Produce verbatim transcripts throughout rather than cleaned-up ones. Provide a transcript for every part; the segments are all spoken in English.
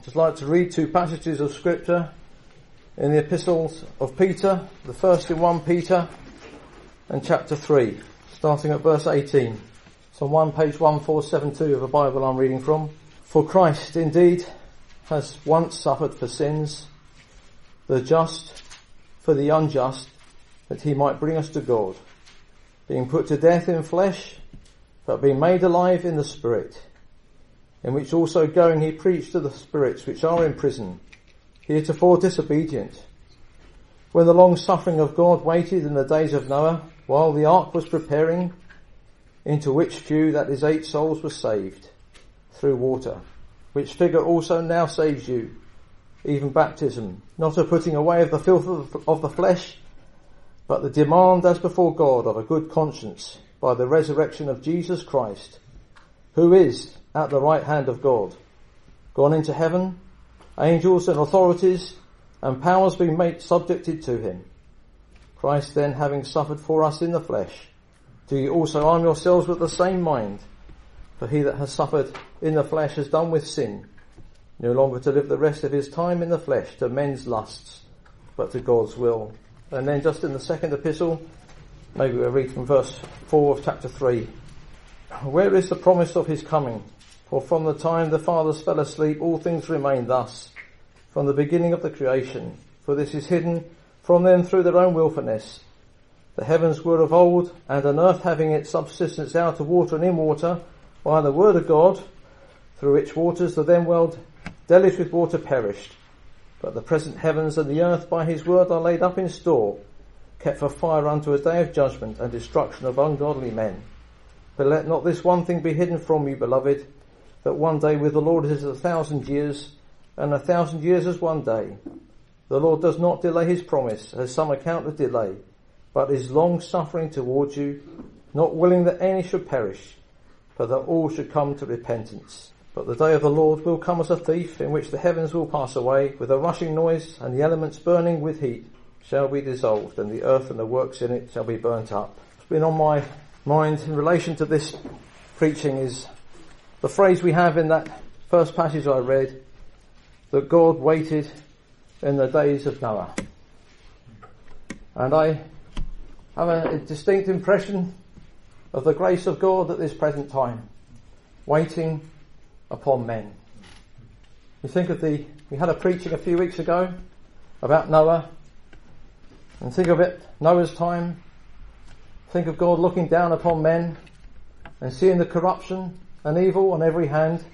I'd just like to read two passages of scripture in the epistles of Peter, the first in First Peter and chapter three, starting at verse eighteen. It's on one page one four seven two of the Bible I'm reading from. For Christ indeed has once suffered for sins, the just for the unjust, that he might bring us to God, being put to death in flesh, but being made alive in the Spirit, in which also going he preached to the spirits which are in prison, heretofore disobedient, when the long suffering of God waited in the days of Noah, while the ark was preparing, into which few, that is eight souls, were saved through water, which figure also now saves you, even baptism, not a putting away of the filth of the flesh, but the demand as before God of a good conscience by the resurrection of Jesus Christ, who is at the right hand of God, gone into heaven, angels and authorities and powers being made subjected to him. Christ then, having suffered for us in the flesh, do you also arm yourselves with the same mind? For he that has suffered in the flesh has done with sin, no longer to live the rest of his time in the flesh to men's lusts, but to God's will. And then just in the second epistle, maybe we'll read from verse four of chapter three. Where is the promise of his coming? For from the time the fathers fell asleep, all things remain thus, from the beginning of the creation. For this is hidden from them through their own wilfulness. The heavens were of old, and an earth having its subsistence out of water and in water, by the word of God, through which waters the then world deluged with water perished. But the present heavens and the earth by his word are laid up in store, kept for fire unto a day of judgment and destruction of ungodly men. But let not this one thing be hidden from you, beloved, that one day with the Lord is a thousand years, and a thousand years as one day. The Lord does not delay his promise, as some account of delay, but is long suffering towards you, not willing that any should perish, but that all should come to repentance. But the day of the Lord will come as a thief, in which the heavens will pass away with a rushing noise, and the elements burning with heat shall be dissolved, and the earth and the works in it shall be burnt up. What's been on my mind in relation to this preaching is the phrase we have in that first passage I read, that God waited in the days of Noah. And I have a distinct impression of the grace of God at this present time, waiting upon men. You think of the, we had a preaching a few weeks ago about Noah, and think of it, Noah's time. Think of God looking down upon men and seeing the corruption and evil on every hand.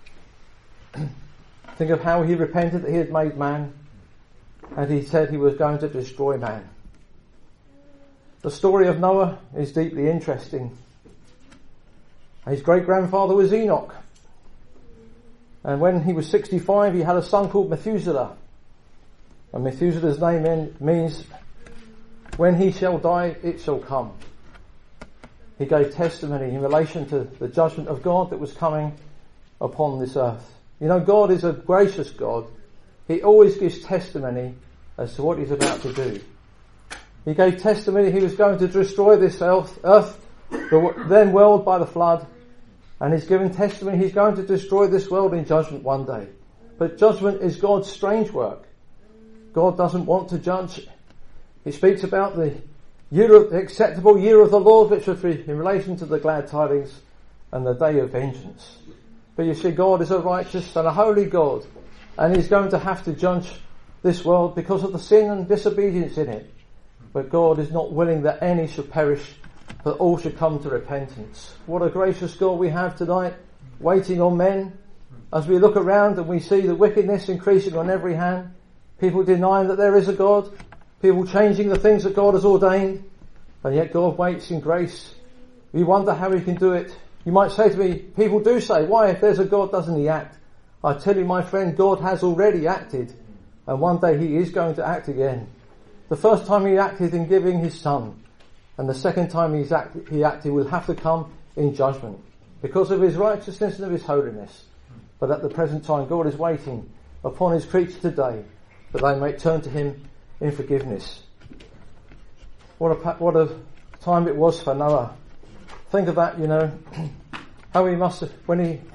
Think of how he repented that he had made man, and he said he was going to destroy man. The story of Noah is deeply interesting. His great-grandfather was Enoch, and when he was sixty-five he had a son called Methuselah, and Methuselah's name means when he shall die it shall come. He gave testimony in relation to the judgment of God that was coming upon this earth. You know, God is a gracious God. He always gives testimony as to what he's about to do. He gave testimony he was going to destroy this earth, earth the then world by the flood, and he's given testimony he's going to destroy this world in judgment one day. But judgment is God's strange work. God doesn't want to judge. He speaks about the year of, the acceptable year of the Lord, which was in relation to the glad tidings and the day of vengeance. But you see, God is a righteous and a holy God, and he's going to have to judge this world because of the sin and disobedience in it. But God is not willing that any should perish, but all should come to repentance. What a gracious God we have tonight, waiting on men. As we look around and we see the wickedness increasing on every hand, people denying that there is a God, people changing the things that God has ordained, and yet God waits in grace. We wonder how he can do it. You might say to me, people do say, why, if there's a God, doesn't he act? I tell you, my friend, God has already acted, and one day he is going to act again. The first time he acted in giving his son, and the second time he's act, he acted will have to come in judgment because of his righteousness and of his holiness. But at the present time, God is waiting upon his creature today that they may turn to him in forgiveness. What a, what a time it was for Noah. Think of that, you know, how he must have, when he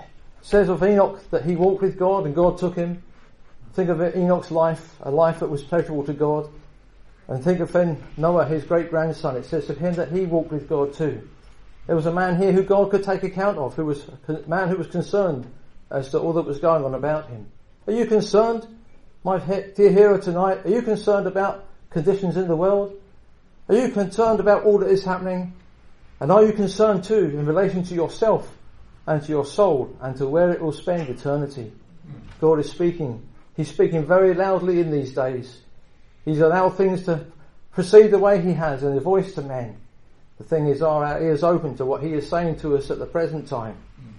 says of Enoch that he walked with God and God took him. Think of it, Enoch's life, a life that was pleasurable to God. And think of then Noah, his great-grandson. It says of him that he walked with God too. There was a man here who God could take account of, who was a man who was concerned as to all that was going on about him. Are you concerned, my dear hearer tonight? Are you concerned about conditions in the world? Are you concerned about all that is happening? And are you concerned too in relation to yourself and to your soul and to where it will spend eternity? God is speaking. He's speaking very loudly in these days. He's allowed things to proceed the way he has in a voice to men. The thing is, are our ears open to what he is saying to us at the present time?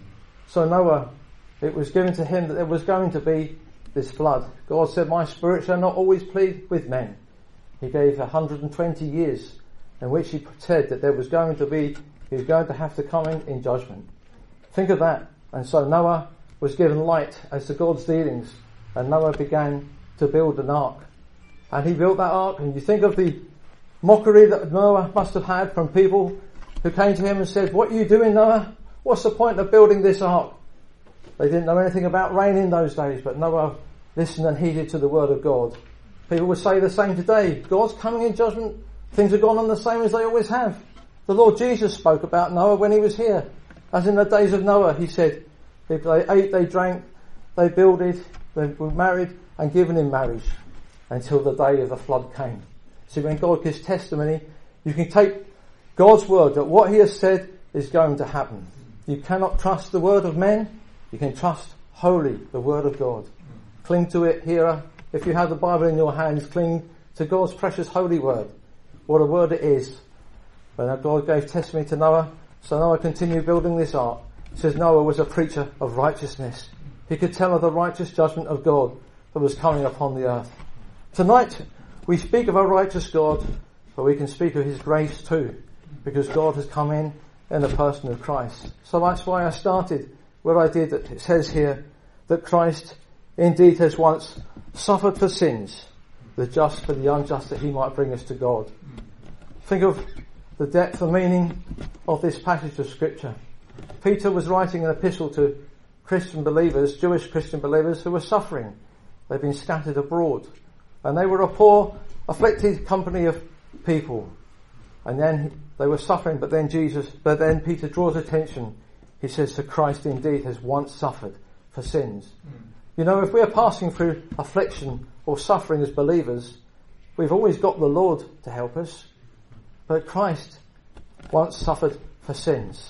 So Noah, it was given to him that there was going to be this flood. God said, my spirit shall not always plead with men. He gave one hundred twenty years in which he said that there was going to be, he was going to have to come in in judgment. Think of that. And so Noah was given light as to God's dealings, and Noah began to build an ark. And he built that ark, and you think of the mockery that Noah must have had from people who came to him and said, what are you doing, Noah? What's the point of building this ark? They didn't know anything about rain in those days, but Noah listened and heeded to the word of God. People would say the same today. God's coming in judgment. Things have gone on the same as they always have. The Lord Jesus spoke about Noah when he was here. As in the days of Noah, he said, if they ate, they drank, they builded, they were married and given in marriage until the day of the flood came. See, when God gives testimony, you can take God's word that what he has said is going to happen. You cannot trust the word of men. You can trust wholly the word of God. Cling to it, hearer. If you have the Bible in your hands, cling to God's precious holy word. What a word it is. When God gave testimony to Noah, so Noah continued building this ark. It says Noah was a preacher of righteousness. He could tell of the righteous judgment of God that was coming upon the earth. Tonight, we speak of a righteous God, but we can speak of his grace too, because God has come in in the person of Christ. So that's why I started where I did. It says here that Christ indeed has once suffered for sins, the just for the unjust, that he might bring us to God. Think of the depth and meaning of this passage of Scripture. Peter was writing an epistle to Christian believers, Jewish Christian believers who were suffering. They'd been scattered abroad. And they were a poor, afflicted company of people. And then they were suffering, but then Jesus, but then Peter draws attention. He says, for Christ indeed has once suffered for sins. Mm. You know, if we are passing through affliction or suffering as believers, we've always got the Lord to help us. But Christ once suffered for sins.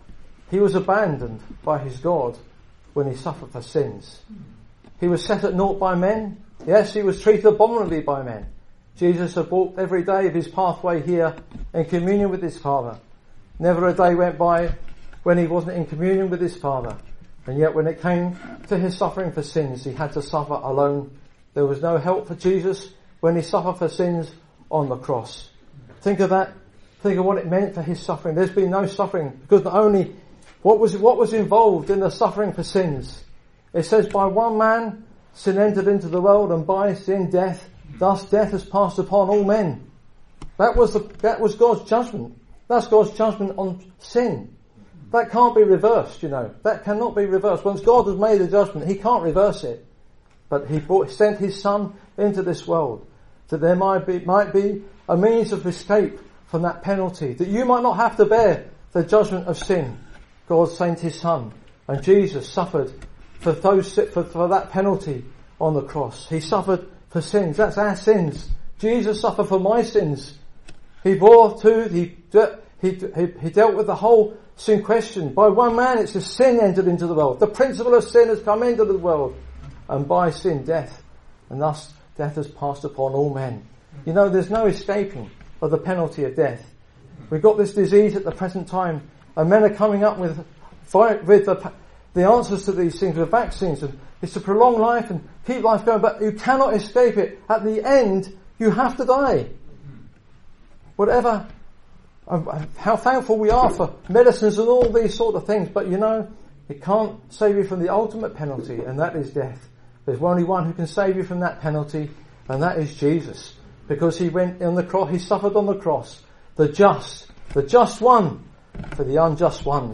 He was abandoned by his God when he suffered for sins. He was set at naught by men. Yes, he was treated abominably by men. Jesus had walked every day of his pathway here in communion with his Father. Never a day went by when he wasn't in communion with his Father. And yet when it came to his suffering for sins, he had to suffer alone. There was no help for Jesus when he suffered for sins on the cross. Think of that. Think of what it meant for his suffering. There's been no suffering, because not only what was what was involved in the suffering for sins. It says, by one man sin entered into the world, and by sin death. Thus death has passed upon all men. That was the, that was God's judgment. That's God's judgment on sin. That can't be reversed, you know. That cannot be reversed. Once God has made the judgment, he can't reverse it. But he brought, sent his Son into this world, that there might be, might be a means of escape from that penalty, that you might not have to bear the judgment of sin. God sent his Son, and Jesus suffered for those, for, for that penalty on the cross. He suffered for sins. That's our sins. Jesus suffered for my sins. He bore too, he, he, he, he dealt with the whole sin question. By one man it's a sin entered into the world. The principle of sin has come into the world. And by sin, death. And thus death has passed upon all men. You know, there's no escaping of the penalty of death. We've got this disease at the present time, and men are coming up with, with the, the answers to these things with vaccines. And it's to prolong life and keep life going, but you cannot escape it. At the end, you have to die. Whatever, uh, how thankful we are for medicines and all these sort of things, but you know, it can't save you from the ultimate penalty, and that is death. There's only one who can save you from that penalty, and that is Jesus. Because he went on the cross, he suffered on the cross. The just, the just one for the unjust ones.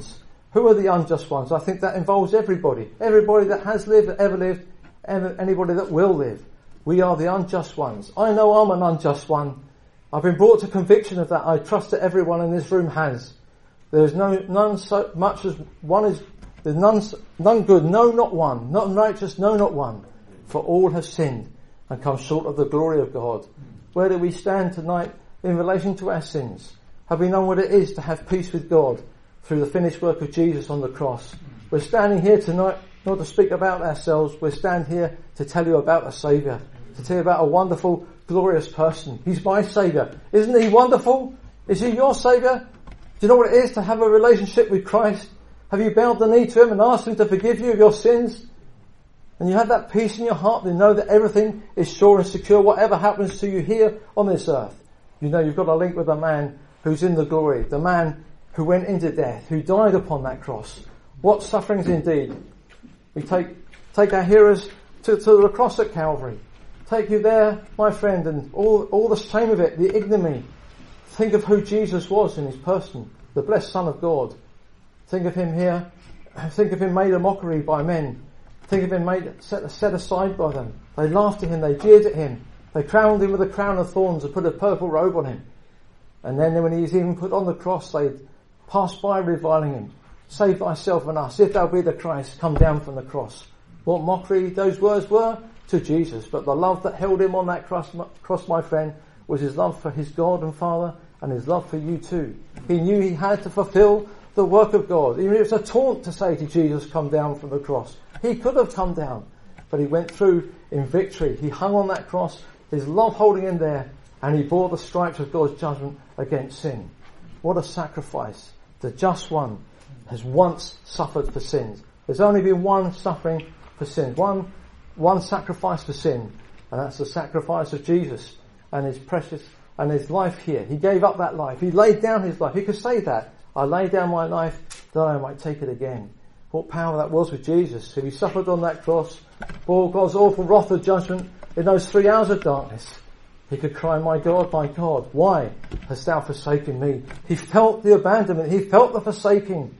Who are the unjust ones? I think that involves everybody. Everybody that has lived, ever lived, ever, anybody that will live. We are the unjust ones. I know I'm an unjust one. I've been brought to conviction of that. I trust that everyone in this room has. There is no, none so much as one is, there's none, none good, no not one, not righteous, no not one. For all have sinned and come short of the glory of God. Where do we stand tonight in relation to our sins? Have we known what it is to have peace with God through the finished work of Jesus on the cross? We're standing here tonight not to speak about ourselves. We're standing here to tell you about a Saviour, to tell you about a wonderful, glorious person. He's my Saviour. Isn't he wonderful? Is he your Saviour? Do you know what it is to have a relationship with Christ? Have you bowed the knee to him and asked him to forgive you of your sins? And you have that peace in your heart and you know that everything is sure and secure. Whatever happens to you here on this earth, you know you've got a link with a man who's in the glory, the man who went into death, who died upon that cross. What sufferings indeed. We take take our hearers to, to the cross at Calvary. Take you there, my friend, and all, all the shame of it, the ignominy. Think of who Jesus was in his person, the blessed Son of God. Think of him here. Think of him made a mockery by men. Think of him made set, set aside by them. They laughed at him, they jeered at him. They crowned him with a crown of thorns and put a purple robe on him. And then when he was even put on the cross, they passed by reviling him. Save thyself and us. If thou be the Christ, come down from the cross. What mockery those words were to Jesus. But the love that held him on that cross, cross, my friend, was his love for his God and Father and his love for you too. He knew he had to fulfill the work of God. Even if it was a taunt to say to Jesus, come down from the cross. He could have come down, but he went through in victory. He hung on that cross, his love holding him there, and he bore the stripes of God's judgment against sin. What a sacrifice. The just one has once suffered for sins. There's only been one suffering for sins, one, one sacrifice for sin, and that's the sacrifice of Jesus and his precious, and his life here. He gave up that life. He laid down his life. He could say that. I lay down my life that I might take it again. What power that was with Jesus. He suffered on that cross, bore God's awful wrath of judgment in those three hours of darkness. He could cry, my God, my God, why hast thou forsaken me? He felt the abandonment. He felt the forsaking.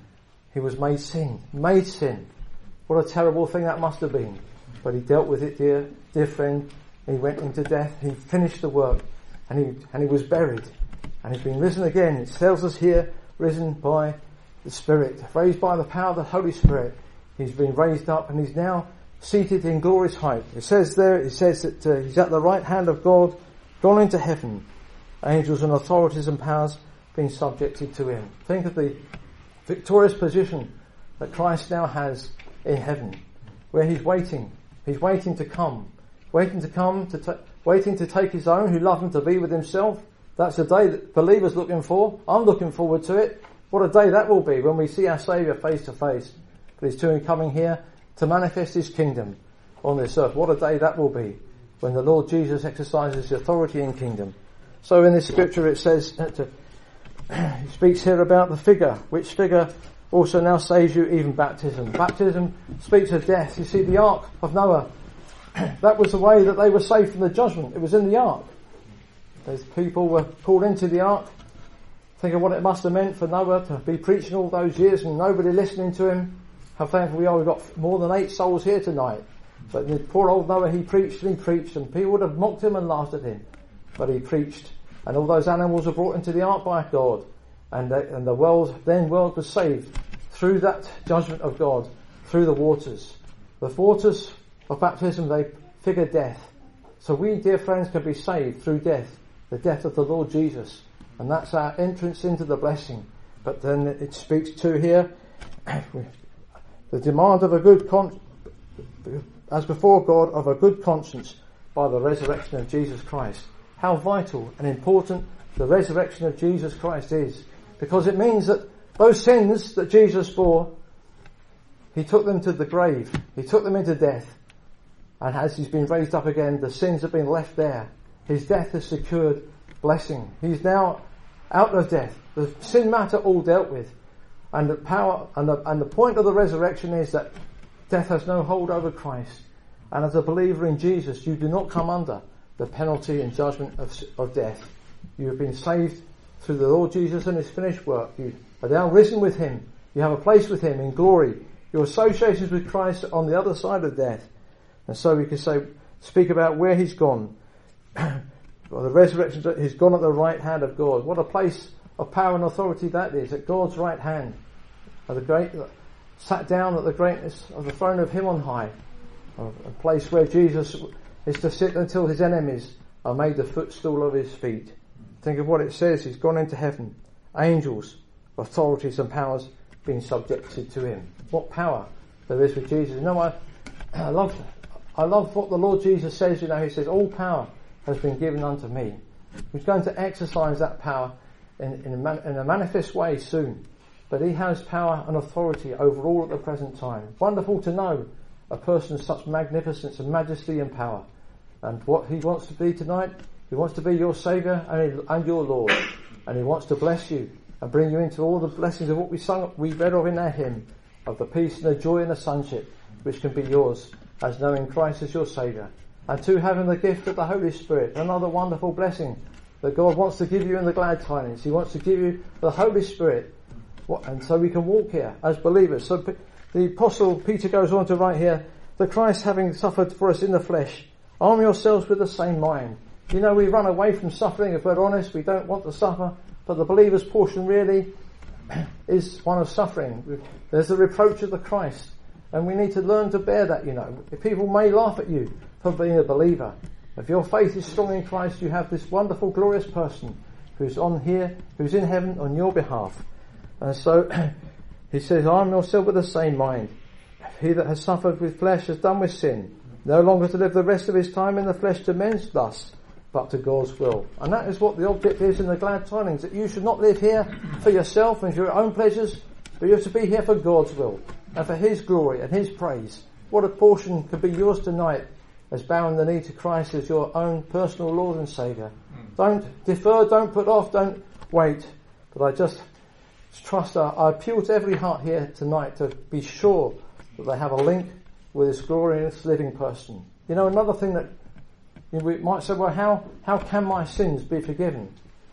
He was made sin, made sin. What a terrible thing that must have been. But he dealt with it, dear, dear friend. He went into death. He finished the work, and he and he was buried, and he's been risen again. It tells us here, risen by the Spirit, raised by the power of the Holy Spirit. He's been raised up, and he's now seated in glorious height. It says there, it says that uh, he's at the right hand of God, gone into heaven. Angels and authorities and powers being subjected to him. Think of the victorious position that Christ now has in heaven, where he's waiting. He's waiting to come, waiting to come, to ta- waiting to take his own who love him to be with himself. That's the day that believers looking for. I'm looking forward to it. What a day that will be when we see our Saviour face to face. But he's soon coming here to manifest his kingdom on this earth. What a day that will be when the Lord Jesus exercises authority in kingdom. So in this scripture it says, that, uh, he speaks here about the figure, which figure also now saves you even baptism. Baptism speaks of death. You see, the ark of Noah, that was the way that they were saved from the judgment. It was in the ark. Those people were called into the ark. Think of what it must have meant for Noah to be preaching all those years and nobody listening to him. How thankful we are, we've got more than eight souls here tonight. But the poor old Noah, he preached and he preached, and people would have mocked him and laughed at him. But he preached, and all those animals were brought into the ark by God. And the, and the world, then world was saved through that judgment of God, through the waters. The waters of baptism, they figure death. So we, dear friends, can be saved through death, the death of the Lord Jesus. And that's our entrance into the blessing. But then it speaks to here, the demand of a good con- as before God, of a good conscience by the resurrection of Jesus Christ. How vital and important the resurrection of Jesus Christ is. Because it means that those sins that Jesus bore, he took them to the grave. He took them into death. And as he's been raised up again, the sins have been left there. His death has secured blessing. He's now out of death. The sin matter all dealt with. And the power and the, and the point of the resurrection is that death has no hold over Christ. And as a believer in Jesus, you do not come under the penalty and judgment of, of death. You have been saved through the Lord Jesus and his finished work. You are now risen with him You have a place with him in glory. Your associations with Christ are on the other side of death. And so we can say, speak about where he's gone. Well, the resurrection, he's gone at the right hand of God. What a place of power and authority that is, at God's right hand. At the great, sat down at the greatness of the throne of him on high. A place where Jesus is to sit until his enemies are made the footstool of his feet. Think of what it says. He's gone into heaven. Angels, authorities and powers being subjected to him. What power there is with Jesus. You know, I, I love I love what the Lord Jesus says. You know, he says, all power has been given unto me. He's going to exercise that power in, in, a, man, in a manifest way soon. But he has power and authority over all at the present time. Wonderful to know a person of such magnificence and majesty and power. And what he wants to be tonight, he wants to be your Saviour and, he, and your Lord. And he wants to bless you and bring you into all the blessings of what we sung, we read of in our hymn, of the peace and the joy and the sonship, which can be yours as knowing Christ as your Saviour. And two, having the gift of the Holy Spirit, another wonderful blessing that God wants to give you in the glad tidings. He wants to give you the Holy Spirit. And so we can walk here as believers. So the Apostle Peter goes on to write here, that Christ having suffered for us in the flesh, arm yourselves with the same mind. You know, we run away from suffering, if we're honest. We don't want to suffer. But the believer's portion really is one of suffering. There's the reproach of the Christ. And we need to learn to bear that, you know. If people may laugh at you for being a believer, if your faith is strong in Christ, you have this wonderful, glorious person who's on here, who's in heaven on your behalf. And so he says, arm yourself with the same mind. He that has suffered with flesh has done with sin, no longer to live the rest of his time in the flesh to men's lusts, but to God's will. And that is what the object is in the glad tidings, that you should not live here for yourself and for your own pleasures, but you have to be here for God's will and for his glory and his praise. What a portion could be yours tonight as bowing the knee to Christ as your own personal Lord and Saviour. Mm. Don't defer, don't put off, don't wait. But I just trust, I, I appeal to every heart here tonight to be sure that they have a link with this glorious living person. You know, another thing that you know, we might say, well, how, how can my sins be forgiven?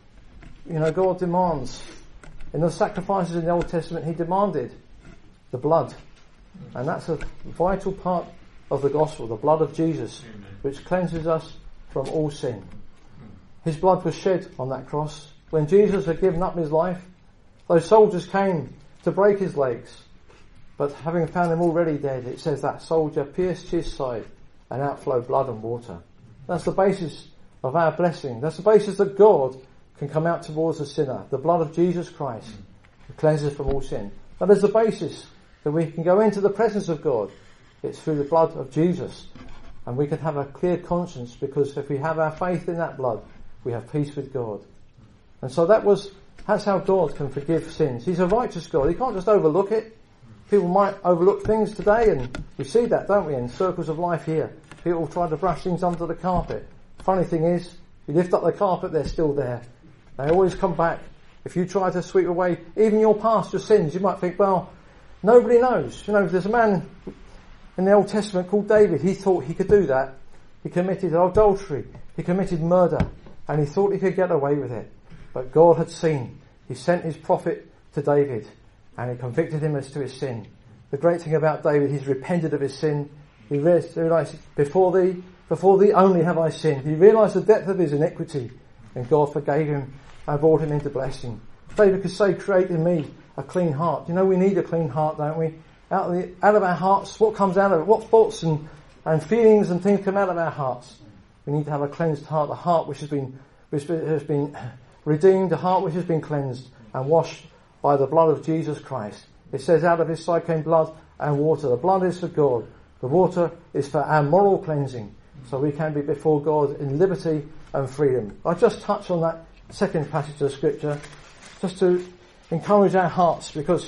You know, God demands. In the sacrifices in the Old Testament, he demanded the blood. And that's a vital part of the gospel, the blood of Jesus, which cleanses us from all sin. His blood was shed on that cross. When Jesus had given up his life, those soldiers came to break his legs. But having found him already dead, it says that soldier pierced his side and outflowed blood and water. That's the basis of our blessing. That's the basis that God can come out towards the sinner. The blood of Jesus Christ who cleanses from all sin. That is the basis that we can go into the presence of God. It's through the blood of Jesus. And we can have a clear conscience, because if we have our faith in that blood, we have peace with God. And so that was, that's how God can forgive sins. He's a righteous God. He can't just overlook it. People might overlook things today, and we see that, don't we, in circles of life here. People try to brush things under the carpet. Funny thing is, you lift up the carpet, they're still there. They always come back. If you try to sweep away even your past, your sins, you might think, well, nobody knows. You know, there's a man in the Old Testament called David. He thought he could do that. He committed adultery. He committed murder. And he thought he could get away with it. But God had seen. He sent his prophet to David. And he convicted him as to his sin. The great thing about David, he's repented of his sin. He realised, before thee, before thee only have I sinned. He realised the depth of his iniquity. And God forgave him and brought him into blessing. David could say, create in me a clean heart. You know, we need a clean heart, don't we? Out of, the, out of our hearts, what comes out of it? What thoughts and, and feelings and things come out of our hearts? We need to have a cleansed heart, a heart which has been, which has been redeemed, a heart which has been cleansed and washed by the blood of Jesus Christ. It says, out of his side came blood and water. The blood is for God. The water is for our moral cleansing, so we can be before God in liberty and freedom. I just touch on that second passage of Scripture just to encourage our hearts, because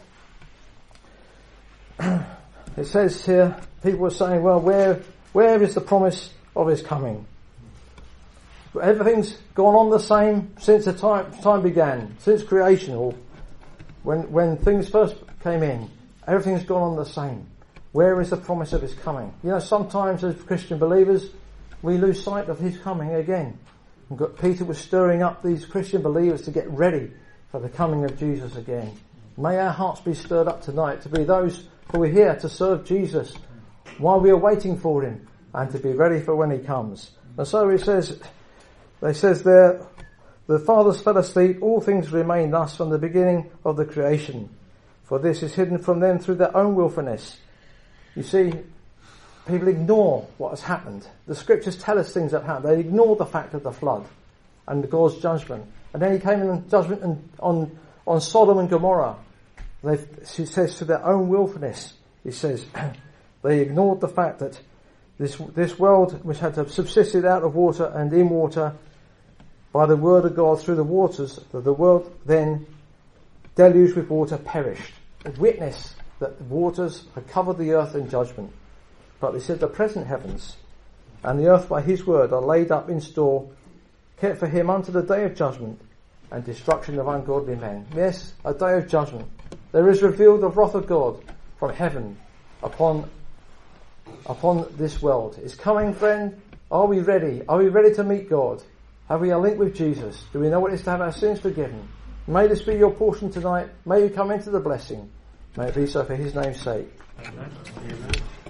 it says here, people are saying, well, where where is the promise of his coming? Everything's gone on the same since the time time began, since creation, or when when things first came in. Everything's gone on the same. Where is the promise of his coming? You know, sometimes as Christian believers, we lose sight of his coming again. And God, Peter was stirring up these Christian believers to get ready for the coming of Jesus again. May our hearts be stirred up tonight to be those who are here to serve Jesus while we are waiting for him and to be ready for when he comes. And so it says, it says there, the fathers fell asleep, all things remain thus from the beginning of the creation. For this is hidden from them through their own willfulness. You see, people ignore what has happened. The scriptures tell us things that happened. They ignore the fact of the flood and God's judgment. And then he came in judgment on, on Sodom and Gomorrah. They, she says, to their own willfulness, he says, they ignored the fact that this, this world, which had subsisted out of water and in water by the word of God through the waters, that the world then deluged with water perished. A witness that the waters had covered the earth in judgment. But they said the present heavens and the earth by his word are laid up in store, kept for him unto the day of judgment and destruction of ungodly men. Yes, a day of judgment. There is revealed the wrath of God from heaven upon upon this world. It's coming, friend. Are we ready? Are we ready to meet God? Have we a link with Jesus? Do we know what it is to have our sins forgiven? May this be your portion tonight. May you come into the blessing. May it be so for his name's sake. Amen. Amen.